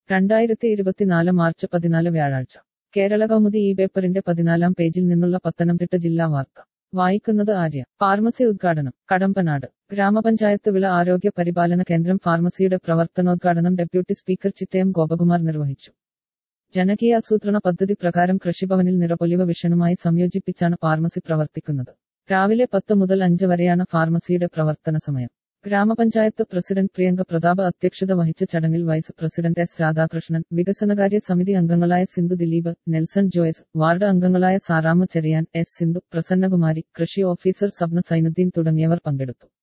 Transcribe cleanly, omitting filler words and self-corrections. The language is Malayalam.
2024 മാർച്ച് 14 വ്യാഴാഴ്ച കേരള കൗമുദി ഈ പേപ്പറിന്റെ 14-ാം പേജിൽ നിന്നുള്ള പത്തനംതിട്ട ജില്ലാ വാർത്ത വായിക്കുന്നത് ആര്യ. ഫാർമസി ഉദ്ഘാടനം കടമ്പനാട്. ഗ്രാമപഞ്ചായത്ത് വിള ആരോഗ്യ പരിപാലന കേന്ദ്രം ഫാർമസിയുടെ പ്രവർത്തനോദ്ഘാടനം ഡെപ്യൂട്ടി സ്പീക്കർ ചിറ്റയം ഗോപകുമാർ നിർവഹിച്ചു. ജനകീയ ആസൂത്രണ പദ്ധതി പ്രകാരം കൃഷിഭവനിൽ നിറപൊലിവ വിഷനുമായി സംയോജിപ്പിച്ചാണ് ഫാർമസി പ്രവർത്തിക്കുന്നത്. രാവിലെ 10 മുതൽ 5 വരെയാണ് ഫാർമസിയുടെ പ്രവർത്തന സമയം. ഗ്രാമപഞ്ചായത്ത് പ്രസിഡന്റ് പ്രിയങ്ക പ്രതാപ് അധ്യക്ഷത വഹിച്ച ചടങ്ങിൽ വൈസ് പ്രസിഡന്റ് എസ് രാധാകൃഷ്ണൻ, വികസനകാര്യ സമിതി അംഗങ്ങളായ Sindhu Dileep, Nelson Joyce, ward അംഗങ്ങളായ സാറാമ്മ ചെറിയാൻ, എസ് സിന്ധു, പ്രസന്നകുമാരി, കൃഷി ഓഫീസർ സബ്ന സൈനുദ്ദീൻ തുടങ്ങിയവർ പങ്കെടുത്തു.